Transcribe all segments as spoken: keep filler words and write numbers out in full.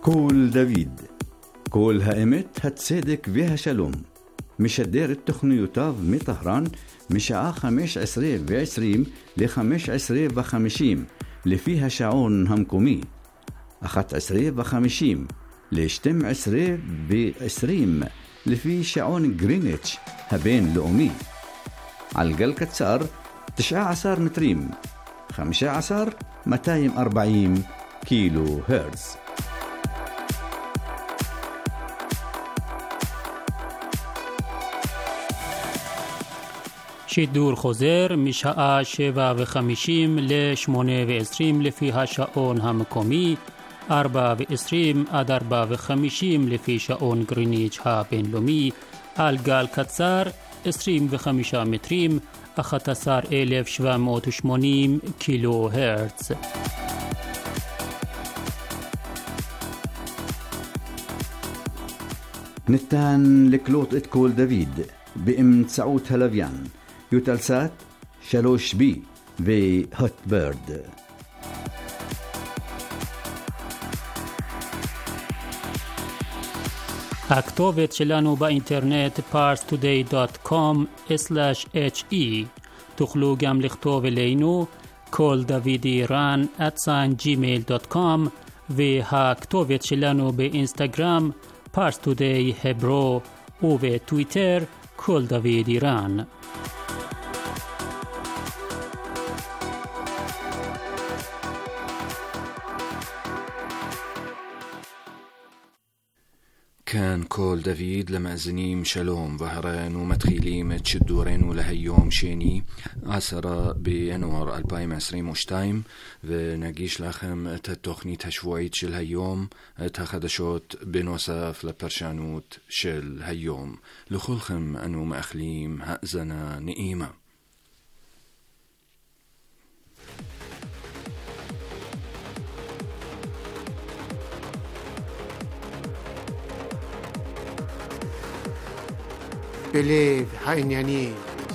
קול דוד, קול האמת, הצדק והשלום, משדר את תוכניותיו מטהרן משעה חמש עשרה ועשרים ל-חמש עשרה וחמישים לפי השעון המקומי, אחת עשרה וחמישים ל-שתים עשרה ועשרים לפי שעון גריניץ' הבינלאומי, על גל קצר תשע עשרה מטרים, חמש עשרה מאתיים וארבעים קילו הרץ. שידור חוזר משעה שבע וחמישים לשמונה ועשרים לפי השעון המקומי, ארבע ועשרים עד ארבע וחמישים לפי שעון גריניץ' הבינלאומי, על גל קצר עשרים וחמישה מטרים, אחת עשרה אלף שבע מאות ושמונים קילו הרץ. ניתן לקלוט את קול דוד באמצעות הלוויין יוטלסאט שלוש בי והוטברד. הכתובת שלנו באינטרנט פארס טודיי דוט קום סלאש אייץ' אי. תוכלו גם לכתוב אלינו קול דוד איראן at gmail דוט קום, והכתובת שלנו באינסטגרם פארס טודיי הברו, ובטוויטר קול דוד איראן. كان كول دافيد لمأزنيم شلوم ظهران ومتخيليم تشدورين لهيوم شيني عسرة بينور ألفين وعشرين وشتايم ونجيش لخم التخني تشويت شل هيوم تخدشوت بنوصف لبرشانوت شل هيوم لخلخم أنو مأخليم هأزنا نئيمة. בלב העניינים.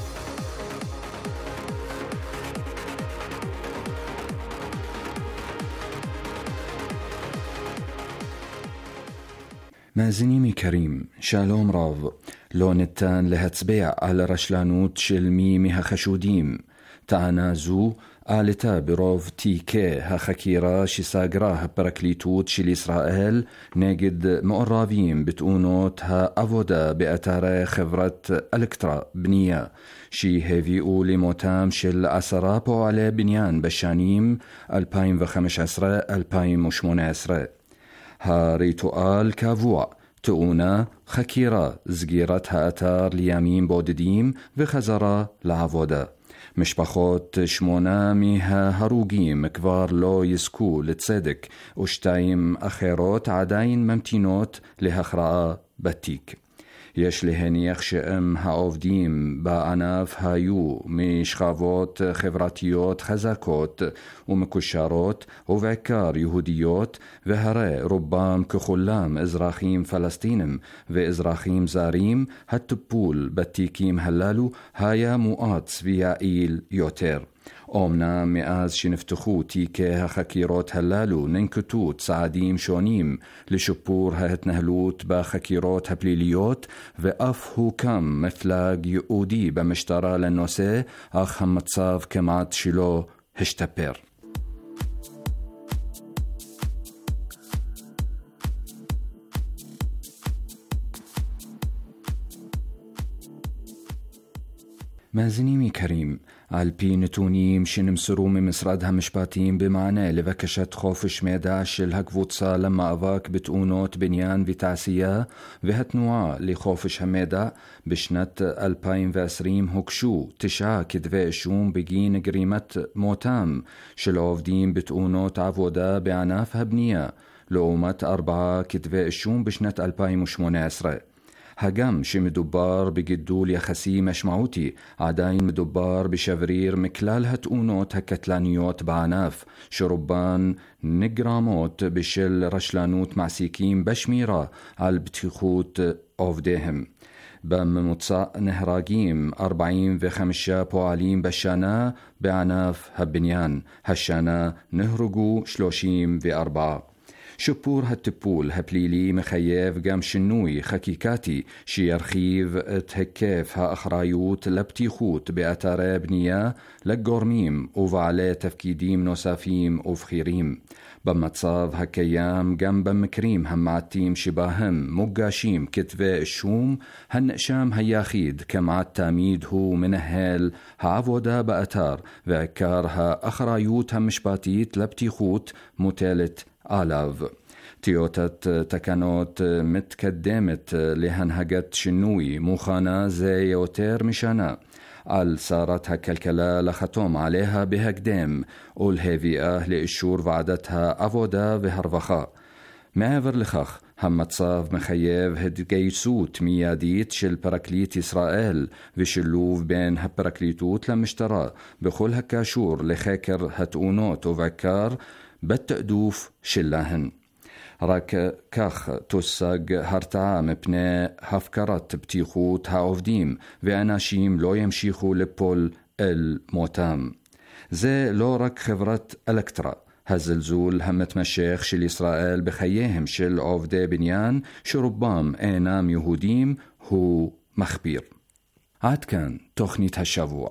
מאזינים יקרים, שלום רב. לא ניתן להצביע על רשלנות של מי מהחשודים. טענה זו עלתה ברוב תיקי החקירה שסגרה הפרקליטות של ישראל נגד מעורבים בתאונות העבודה באתרי חברת אלקטרה בנייה, שהביאו למותם של עשרה פועלי בניין בשנים אלפיים וחמש עשרה עד אלפיים ושמונה עשרה. הריטואל קבוע: תאונה, חקירה, סגירת האתר לימים בודדים וחזרה לעבודה. משפחות שמונה מההרוגים כבר לא יזכו לצדק, ושתיים אחרות עדיין ממתינות להכרעה בתיק. יש להניח שאם העובדים בענף היו משכבות חברתיות חזקות ומקושרות, ובעיקר יהודיות, והרי רובם ככולם אזרחים פלסטינים ואזרחים זרים, הטיפול בתיקים הללו היה מואץ ויעיל יותר. אומנם מאז שנפתחו תיקי החקירות הללו ננקטו צעדים שונים לשיפור ההתנהלות בחקירות הפליליות, ואף הוקם מפלג ייעודי במשטרה לנושא, אך המצב כמעט שלא השתפר. מאזינים יקרים, על פי נתונים שנמסרו ממשרד המשפטים במענה לבקשת חופש מידע של הקבוצה למאבק בתאונות בניין ותעשייה והתנועה לחופש המידע, בשנת אלפיים ועשרים הוגשו תשעה כתבי אישום בגין גרימת מותם של עובדים בתאונות עבודה בענף הבנייה, לעומת ארבעה כתבי אישום בשנת אלפיים ושמונה עשרה. הגם שמדובר בגידול יחסי משמעותי, עדיין מדובר בשבריר מכלל התאונות הקטלניות בענף, שרובן נגרמות בשל רשלנות מעסיקים בשמירה על בטיחות עובדיהם. בממוצע נהרגים ארבעים וחמישה פועלים בשנה בענף הבניין. השנה נהרגו שלושים וארבעה. شبور هالتبول هبليلي مخيف قام شنوي خكيكاتي شيرخيف تهكيف ها أخرايوت لبتيخوت بأتاري بنية لقورميم وفعلي تفكيديم نوسافيم وفخيريم بمتصاف هكيام قام بمكريم همعتيم شباهم مقاشيم كتفة الشوم هنقشام هياخيد كمعت تاميد هو منهل هعفودا بأتار وعكارها أخرايوت همشباتيت لبتيخوت متالت آلاف تيوتت تكانوت متكدمت لهنهجت شنوي موخانا زي يوتير مشانا قال صارت هكالكلا لختوم عليها بهقدام والهيفيئة لإشور وعدتها أفودا وهرفخا معفر لخخ هم تصاف مخيف هدقيسوت مياديت شل براكليت إسرائيل وشلوف بين هبراكليتوت لمشترى بخل هكاشور لخاكر هتؤونوت وفكار بتأدوف شلاهن راك كاخ توساق هرتعا مبنى هفكرت بتيخوت هاوفديم وعناشيم لو يمشيخو لبول الموتام زي لورك خبرت الكترا هالزلزول همت مشيخ شل إسرائيل بخيهم شل عوفدي بنيان شربام اينام يهوديم هو مخبير عاد كان تخنيت هالشافوع.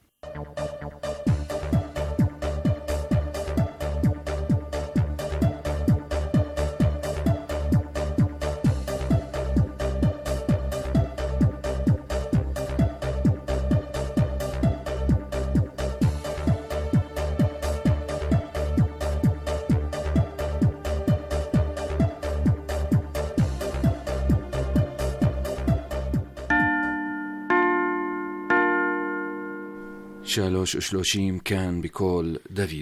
شالوش اشلوشيم كان بكول دافيد.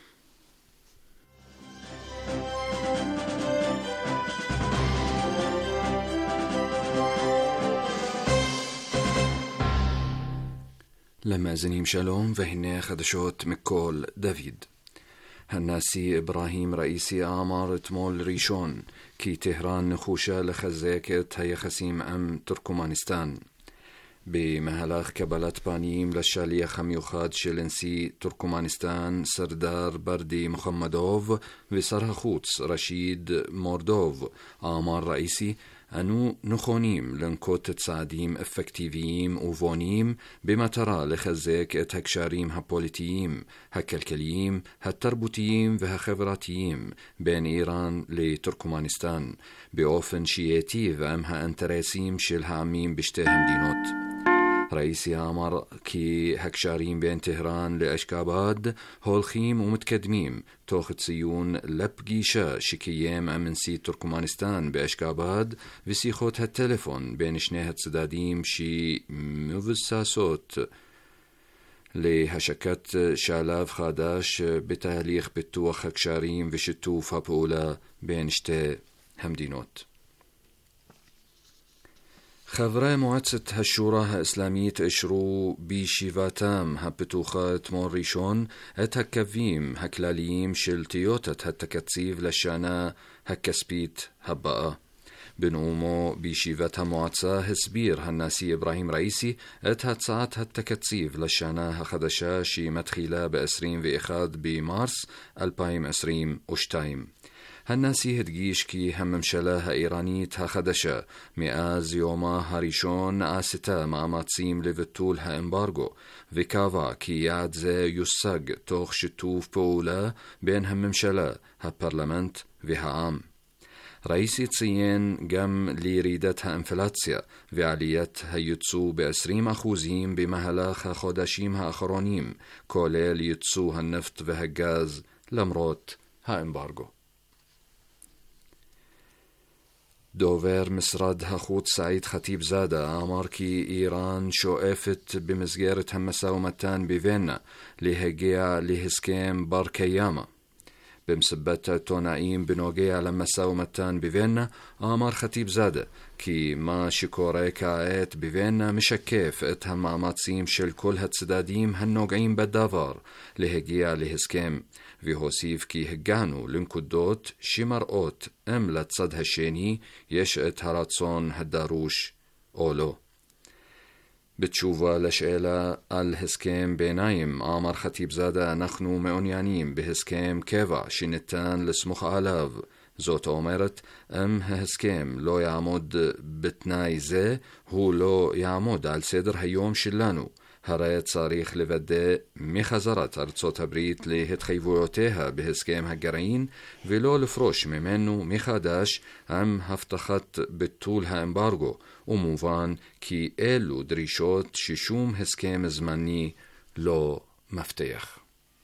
لما زنيم شالوم فهنا خدشوت مكول دافيد. هالناسي إبراهيم رئيسي آمار تمول ريشون كي تهران نخوشة لخزاكت هي خسيم أم تركمانستان بمهلاخ كبلت بانيم للشالية خميوخاد شلنسي تركمانستان سردار بردي محمدوف وسرها خوتس رشيد موردوف آمار رئيسي أنو نخونيم لنكوت تساعديم افكتيفيم وفونيم بما ترى لخزاك اتهكشاريم هابوليتيم هكالكليم هالتربوتيم وهخبراتيم بين إيران لتركمانستان بأوفن شياتي وامها انتراسيم شلها عميم بشتاهم دينوت. رئيسي عمر كي هكشارين بين تهران لأشكاباد هولخيم ومتكدميم توخت سيون لبقيشة شكيام أمنسي تركمانستان بأشكاباد وسيخوت هالتلفون بين شنيهت سداديم شي مفساسوت لهشكت شالاف خاداش بتهليخ بتوخ هكشارين وشتوف هبولا بين شتا همدينوت. خبرة مؤسسة هالشورى هالإسلامية اشرو بيشيفاتام هبتوخات موريشون اتهكفيم هكلاليم شل تيوتت هالتكتسيف لشانا هكسبيت هبقى بنومو بيشيفات هالمؤسسة هسبير هالناسي إبراهيم رئيسي اتهتسعت هالتكتسيف لشانا هخدشا شي مدخيلة بأسرين وإخاد بمارس ألبايم أسرين وشتايم. هالناسي هدقيش كي هم مشلاها إيرانيت هخدشة مئاز يوما هاريشون آستا مع ماتسيم لفتول ها امبارغو وكافا كي يعد زي يساق توخ شتوف بولا بين هم مشلا ها برلمنت وها عام. رئيسي تصيين قم لريدتها انفلاتسيا وعليتها يتسو بأسريم أخوزيم بمهلاخ خودشيم ها أخرونيم كوليل يتسو هالنفط وهالغاز لمروت ها امبارغو. دوفير مسرد هخوت سعيد خطيب زادة آمار كي إيران شوقفت بمسجارة همساومتان بفينا لهجيع لهسكيم باركياما بمسبتة تونايم بنوجيع لمساومتان بفينا آمار خطيب زادة كي ما شكوري كاعت بفينا مشكيف اتهم عماتسيم شل كل هتسداديم هالنوقعين بدافار لهجيع لهسكيم ويهوسيف كي هجانو لنكدوت شمرقوت ام لتصد هالشيني يشأت هراتسون هداروش أولو. بتشوفا لشئلة الهسكيم بينايم آمر خطيب زادة نخنو معنيانيم بهسكيم كيفا شنتان لسمخ آلاف זאת אומרת, אם ההסכם לא יעמוד בתנאי זה, הוא לא יעמוד על סדר היום שלנו. הרי צריך לוודא מחזרת ארצות הברית להתחייבויותיה בהסכם הגרעין, ולא לפרוש ממנו מחדש עם הבטחת ביטול האמברגו, ומובן כי אלו דרישות ששום הסכם זמני לא מבטיח.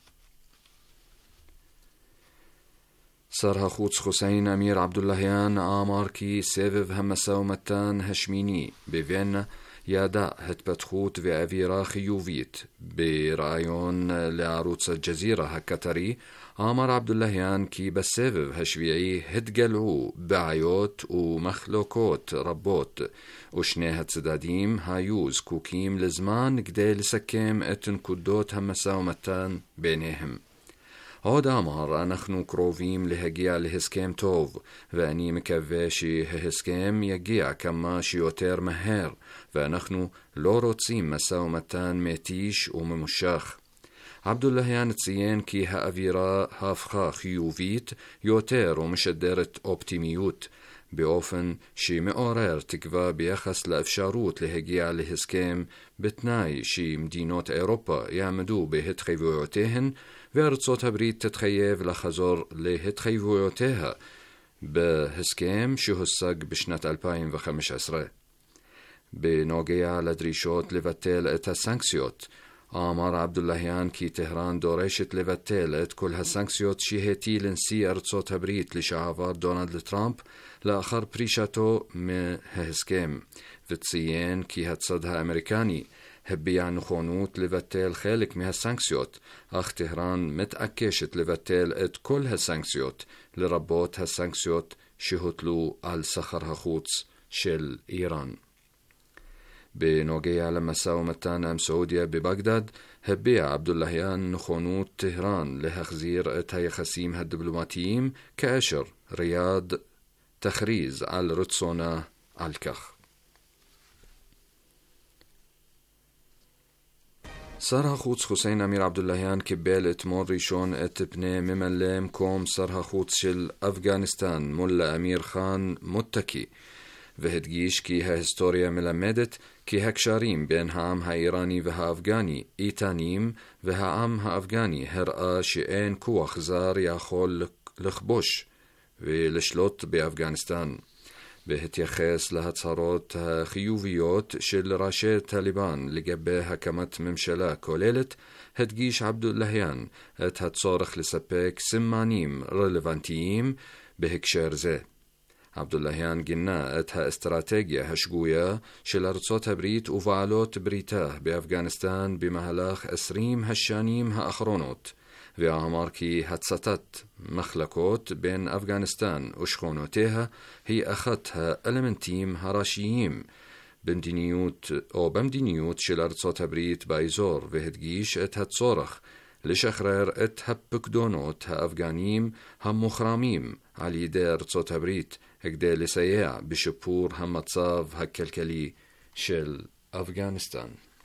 שר החוץ חוסיין אמיר עבדולהיאן אמר כי סבב המשא ומתן השמיני בווינה ידע התפתחות ואווירה חיובית. בראיון לערוץ הג'זירה הקטרי אמר עבדולהיאן כי בסבב השביעי התגלעו בעיות ומחלוקות רבות, ושני הצדדים היו זקוקים לזמן כדי לסכם את נקודות המשא ומתן ביניהם. עוד אמר, אנחנו קרובים להגיע להסכם טוב, ואני מקווה שההסכם יגיע כמה שיותר מהר, ואנחנו לא רוצים משא ומתן מתיש וממושך. עבדולהיאן ציין כי האווירה הפכה חיובית יותר ומשדרת אופטימיות, באופן שמעורר תקווה ביחס לאפשרות להגיע להסכם בתנאי שמדינות אירופה יעמדו בהתחייבויותיהן, וארצות הברית תתחייב לחזור להתחייבויותיה בהסכם שהושג בשנת אלפיים וחמש עשרה. בנוגע לדרישות לבטל את הסנקציות, אמר עבדולהיאן כי טהרן דורשת לבטל את כל הסנקציות שהטיל נשיא ארצות הברית לשעבר דונלד טראמפ לאחר פרישתו מההסכם, וציין כי הצד האמריקני הביע נכונות לבטל חלק מהסנקציות, אך טהרן מתעקשת לבטל את כל הסנקציות, לרבות הסנקציות שהוטלו על סחר החוץ של איראן. בנוגע למשא ומתן עם סעודיה בבגדד, הביע עבדולהיאן נכונות טהרן להחזיר את היחסים הדיפלומטיים, כאשר ריאד תכריז על רצונה על כך. שר החוץ חוסיין אמיר עבדולהיאן קיבל אתמול ראשון את פני ממלא מקום שר החוץ של אפגניסטן מולה אמיר חאן מוטקי, והדגיש כי ההיסטוריה מלמדת כי הקשרים בין העם האיראני והאפגני איתנים, והעם האפגני הראה שאין כוח זר יכול לכבוש ולשלוט באפגניסטן. בהתייחס להצהרות החיוביות של ראשי טליבן לגבי הקמת ממשלה כוללת, הדגיש עבדולהיאן את הצורך לספק סימנים רלוונטיים בהקשר זה. עבדולהיאן גינה את האסטרטגיה השגויה של ארצות הברית ובעלות בריתה באפגניסטן במהלך עשרים השנים האחרונות, ואמר כי הצתת מחלקות בין אפגניסטן ושכונותיה היא אחת האלמנטים הראשיים במדיניות או במדיניות של ארצות הברית באזור, והדגיש את הצורך לשחרר את הפקדונות האפגניים המוחרמים על ידי ארצות הברית כדי לסייע בשיפור המצב הכלכלי של אפגניסטן.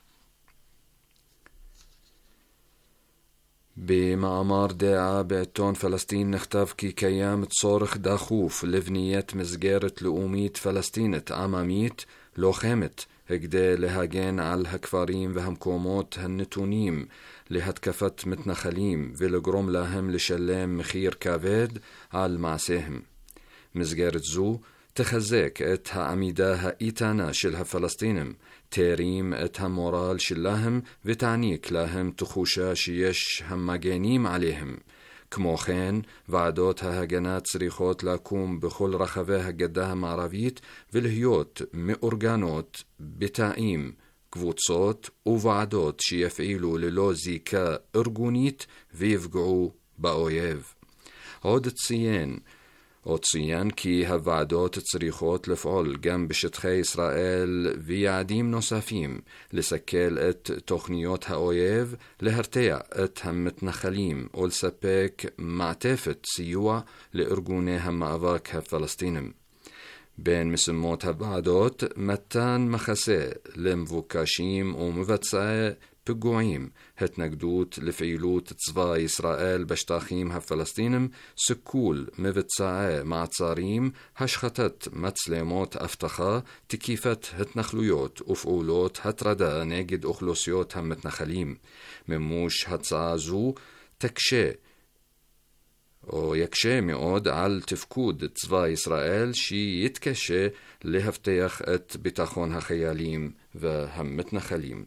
במאמר דעה בעיתון פלסטין נכתב כי קיים צורך דחוף לבניית מסגרת לאומית פלסטינית עממית לוחמת כדי להגן על הכפרים והמקומות הנתונים להתקפת מתנחלים ולגרום להם לשלם מחיר כבד על מעשיהם. מסגרת זו תחזק את העמידה האיתנה של הפלסטינים, תרים את המורל שלהם ותעניק להם תחושה שיש המגנים עליהם. כמו כן, ועדות ההגנה צריכות לקום בכל רחבי הגדה המערבית ולהיות מאורגנות בתאים, קבוצות וועדות שיפעילו ללא זיקה ארגונית ויפגעו באויב. עוד ציין עוד ציין כי הוועדות צריכות לפעול גם בשטחי ישראל ויעדים נוספים, לסכל את תוכניות האויב, להרתע את המתנחלים ולספק מעטפת סיוע לארגוני המאבק הפלסטינים. בין משימות הוועדות מתן מחסה למבוקשים ומבצעי פיגועים, התנגדות לפעילות צבא ישראל בשטחים הפלסטינים, סיכול מבצעי מעצרים, השחתת מצלמות אבטחה, תקיפת התנחלויות ופעולות הטרדה נגד אוכלוסיות המתנחלים. מימוש הצעה זו תקשה או יקשה מאוד על תפקוד צבא ישראל שיתקשה להבטיח את ביטחון החיילים והמתנחלים.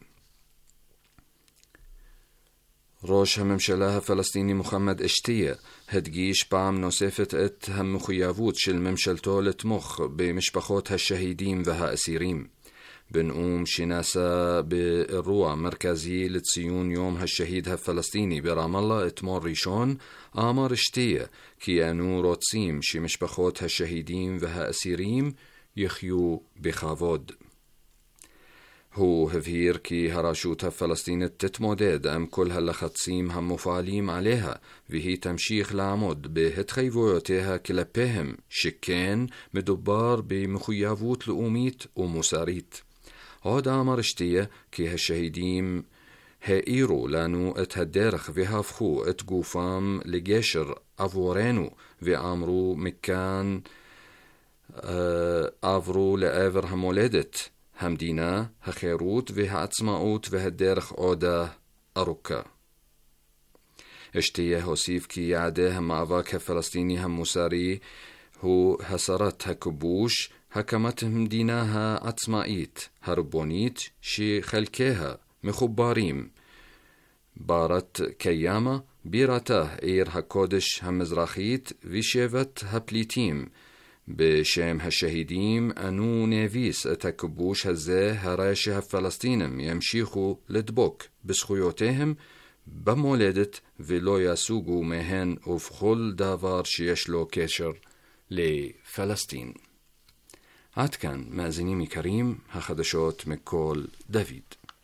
ראש הממשלה הפלסטיני מוחמד אשתיה הדגיש פעם נוספת את המחויבות של ממשלתו לתמוך במשפחות השהידים והאסירים. בנאום שנעשה באירוע מרכזי לציון יום השהיד הפלסטיני ברם אללה אתמול ראשון, אמר אשתיה כי אנו רוצים שמשפחות השהידים והאסירים יחיו בכבוד. הוא הבהיר כי הרשות הפלסטינית תתמודד עם כל הלחצים המופעלים עליה, והיא תמשיך לעמוד בהתחייבויותיה כלפיהם, שכן מדובר במחויבות לאומית ומוסרית. עוד אמר אשתיה כי השהידים האירו לנו את הדרך והפכו את גופם לגשר עבורנו, ואמרו מכאן עברו לעבר המולדת, המדינה, החירות והעצמאות, והדרך עודה ארוכה. אשתיה הוסיף כי יעדי המאבק הפלסטיני המוסרי הוא הסרת הכיבוש, הקמת המדינה העצמאית הריבונית שחלקיה מחוברים, בארת קיימה, בירתה עיר הקודש המזרחית ושבט הפליטים. בשם השהידים אנו נביס את הכיבוש הזה, הרי שהפלסטינים ימשיכו לדבוק בזכויותיהם במולדת ולא יסוגו מהן ובכל דבר שיש לו קשר לפלסטין. עד כאן, מאזינים יקרים, החדשות מכל דוד.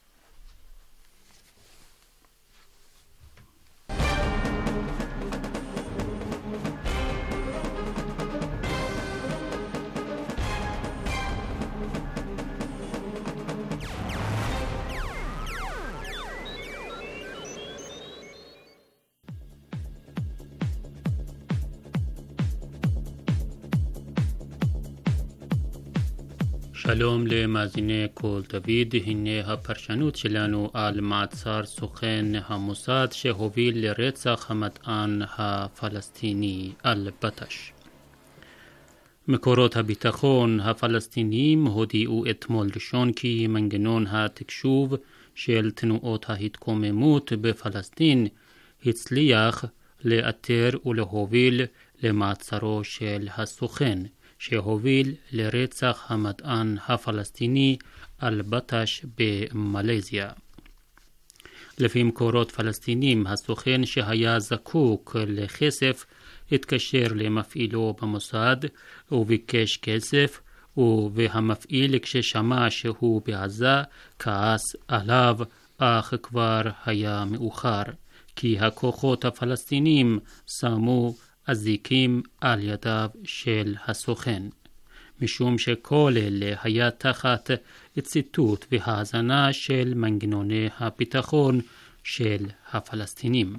שלום למאזיני קול דוד, הנה הפרשנות שלנו על מעצר סוכן המוסד שהוביל לרצח המדען הפלסטיני אל-בטש. מקורות הביטחון הפלסטיניים הודיעו אתמול ראשון כי מנגנון התקשוב של תנועות ההתקוממות בפלסטין הצליח לאתר ולהוביל למעצרו של הסוכן שהוביל לרצח המדען הפלסטיני אל-בטש במלזיה. לפי מקורות פלסטינים, הסוכן שהיה זקוק לכסף התקשר למפעילו במוסד וביקש כסף, והמפעיל כששמע שהוא בעזה כעס עליו, אך כבר היה מאוחר, כי הכוחות הפלסטינים שמו אזיקים על ידיו של הסוכן, משום שכל אלה היה תחת ציטוט והאזנה של מנגנוני הביטחון של הפלסטינים.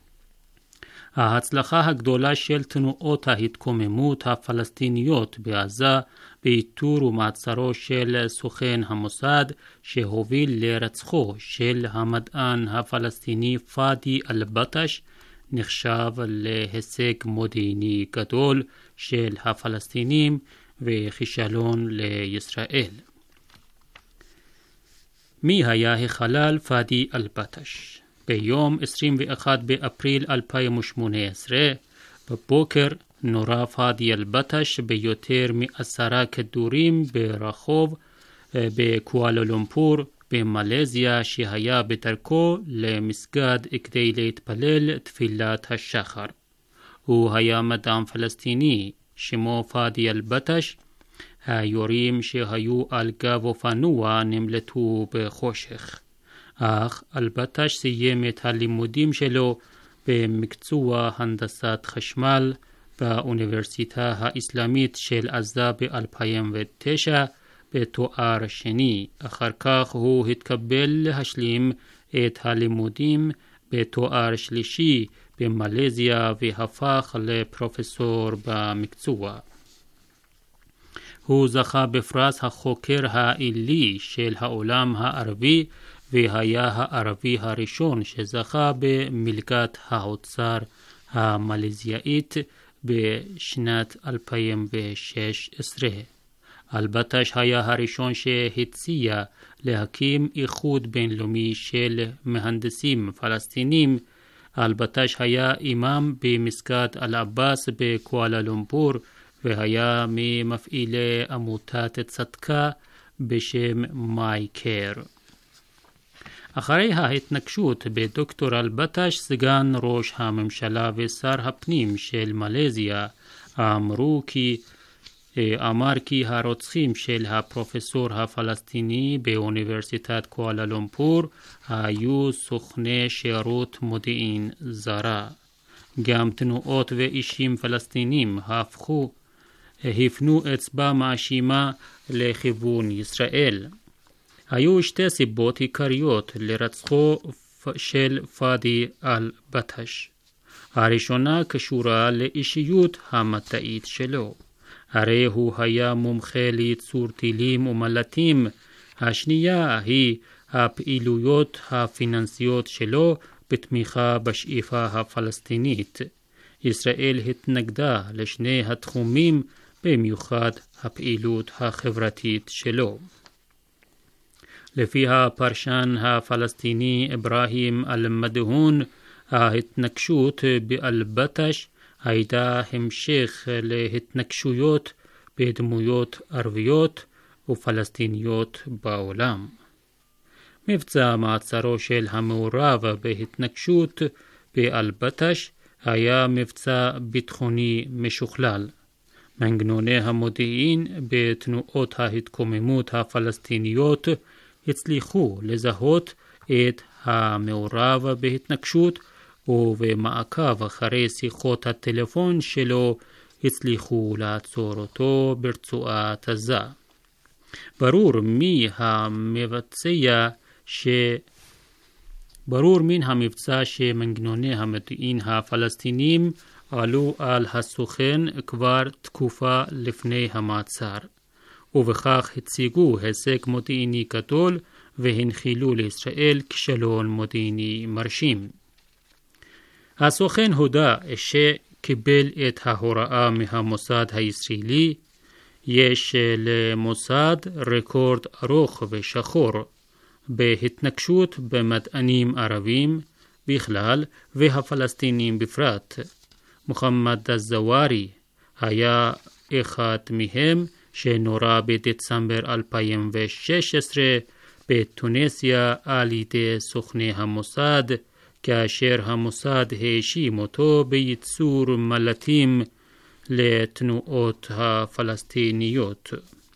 ההצלחה הגדולה של תנועות ההתקוממות הפלסטיניות בעזה באיתור ומעצרו של סוכן המוסד שהוביל לרצחו של המדען הפלסטיני פאדי אל-בטש נחשב להישג מודיעיני גדול של הפלסטינים וכישלון לישראל. מי היה החלל פאדי אל-בטש? ביום עשרים ואחד באפריל אלפיים ושמונה עשרה בבוקר נורה פאדי אל-בטש ביותר מעשרה כדורים ברחוב בקואלה לומפור במלזיה, שהיה בדרכו למסגד כדי להתפלל תפילת השחר. הוא היה מדען פלסטיני שמו פאדי אל-בטש. היורים שהיו על גב אופנוע נמלטו בחושך, אך אל-בטש סיים את הלימודים שלו במקצוע הנדסת חשמל באוניברסיטה האסלאמית של עזה ב-אלפיים ותשע בתואר שני. אחר כך הוא התקבל להשלים את הלימודים בתואר שלישי במלזיה והפך לפרופסור במקצוע. הוא זכה בפרס החוקר העילי של העולם הערבי והיה הערבי הראשון שזכה במלגת האוצר המלזיאית בשנת אלפיים ושש עשרה. אלבטש היה הראשון שהציע להקים איחוד בינלאומי של מהנדסים פלסטינים. אלבטש היה אימאם במסגד אל-עבאס בקואלה-לומפור והיה ממפעילי עמותת צדקה בשם מייקר. אחרי ההתנקשות בדוקטור אלבטש, סגן ראש הממשלה ושר הפנים של מלזיה אמרו כי אמר כי הרוצחים של הפרופסור הפלסטיני באוניברסיטת קואלה-לומפור היו סוכני שירות מודיעין זרה. גם תנועות ואישים פלסטינים הפכו הפנו אצבע מאשימה לכיוון ישראל. היו שתי סיבות עיקריות לרצחו של פאדי אלבטש. הראשונה קשורה לאישיות המדעית שלו. הרי הוא היה מומחה לייצור טילים ומל"טים. השנייה היא הפעילויות הפיננסיות שלו בתמיכה בשאיפה הפלסטינית. ישראל התנגדה לשני התחומים, במיוחד הפעילות החברתית שלו. לפי הפרשן הפלסטיני אברהים אל-מדהון, ההתנקשות באלבטש הייתה המשך להתנקשויות בדמויות ערביות ופלסטיניות בעולם. מבצע מעצרו של המעורב בהתנקשות באלבטש היה מבצע ביטחוני משוכלל. מנגנוני המודיעין בתנועות ההתקוממות הפלסטיניות הצליחו לזהות את המעורב בהתנקשות, ובמעקב אחרי שיחות הטלפון שלו הצליחו לעצור אותו ברצועת עזה. ברור מי המבצע ש... ברור מן המבצע שמנגנוני המודיעין הפלסטינים עלו על הסוכן כבר תקופה לפני המעצר, ובכך הציגו הישג מודיעיני גדול והנחילו לישראל כישלון מודיעיני מרשים. הסוכן הודה שקיבל את ההוראה מהמוסד הישראלי. יש למוסד רקורד ארוך ושחור בהתנקשות במדענים ערבים בכלל והפלסטינים בפרט. מוחמד א-זווארי היה אחד מהם, שנורה בדצמבר אלפיים ושש עשרה בתוניסיה על ידי סוכני המוסד, כאשר המוסד האשים אותו בייצור מל"טים לתנועות הפלסטיניות.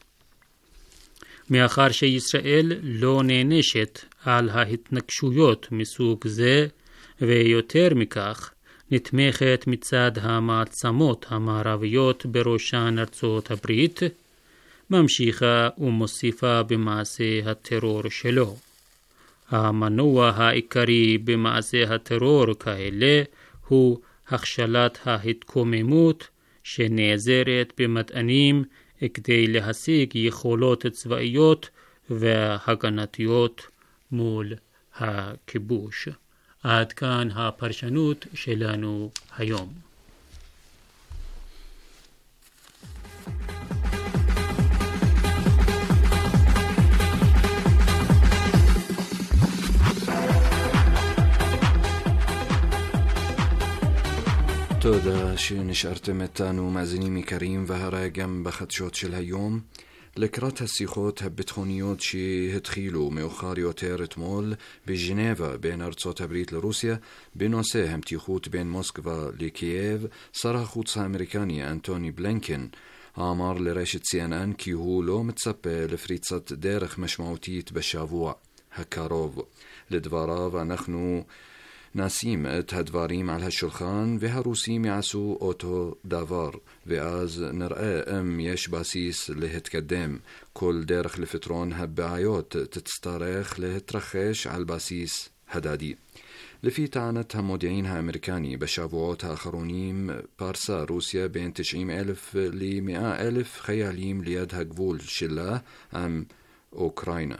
מאחר שישראל לא נענשת על ההתנקשויות מסוג זה, ויותר מכך נתמכת מצד המעצמות המערביות בראשן ארצות הברית, ממשיכה ומוסיפה במעשה הטרור שלו. המנוע העיקרי במעשה הטרור כאלה הוא הכשלת ההתקוממות שנעזרת במדענים כדי להשיג יכולות צבאיות והגנתיות מול הכיבוש. עד כאן הפרשנות שלנו היום. תודה שנשארתם איתנו מאזינים יקרים, והרי גם בחדשות של היום. לקראת השיחות הביטחוניות שהתחילו מאוחר יותר אתמול בז'נבה בין ארצות הברית לרוסיה בנושא המתיחות בין מוסקבה לקייב, שר החוץ האמריקני אנטוני בלינקן אמר לרשת סי אן אן כי הוא לא מצפה לפריצת דרך משמעותית בשבוע הקרוב. לדבריו, אנחנו נשים את הדברים על השולחן והרוסים יעשו אותו דבר, ואז נראה אם יש בסיס להתקדם. כל דרך לפתרון הבעיות תצטרך להתרחש על בסיס هدادي. לפי טענת המודיעין האמריקני, בשבועות האחרונים פרסה רוסיה בין תשעים אלף ל-מאה אלף חיילים ליד הגבול שלה עם אוקראינה.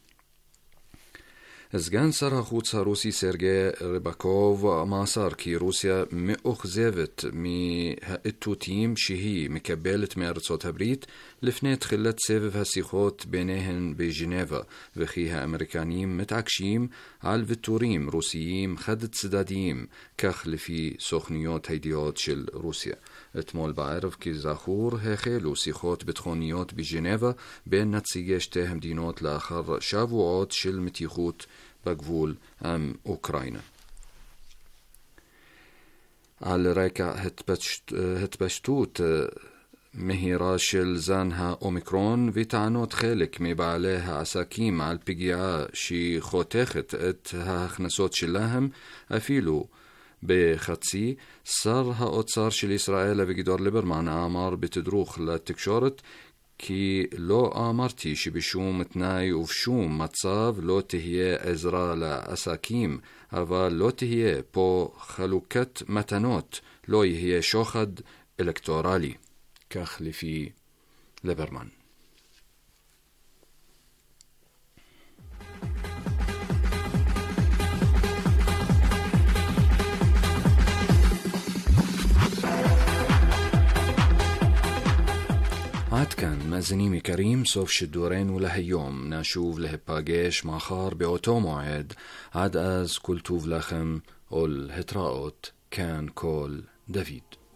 סגן שר החוץ הרוסי סרגי רבקוב מסר כי רוסיה מאוכזבת מהאיתותים שהיא מקבלת מארצות הברית לפני תחילת סבב השיחות ביניהן בז'נבה, וכי האמריקנים מתעקשים על ויתורים רוסיים חד צדדיים, כך לפי סוכנויות הידיעות של רוסיה. אתמול בערב כזכור החלו שיחות ביטחוניות בז'נבה בין נציגי שתי המדינות לאחר שבועות של מתיחות בגבול עם אוקראינה. על רקע התפשט, התפשטות מהירה של זן האומיקרון וטענות חלק מבעלי העסקים על פגיעה שחותכת את ההכנסות שלהם אפילו בחצי, שר האוצר של ישראל אביגדור ליברמן אמר בתדרוך לתקשורת כי לא אמרתי שבשום תנאי ובשום מצב לא תהיה עזרה לעסקים, אבל לא תהיה פה חלוקת מתנות, לא יהיה שוחד אלקטורלי, כך לפי ליברמן. עד כאן מאזינים יקרים, סוף שידורנו להיום. נשוב להיפגש מחר באותו מועד. עד אז כל טוב לכם ולהתראות. כאן כל דוד.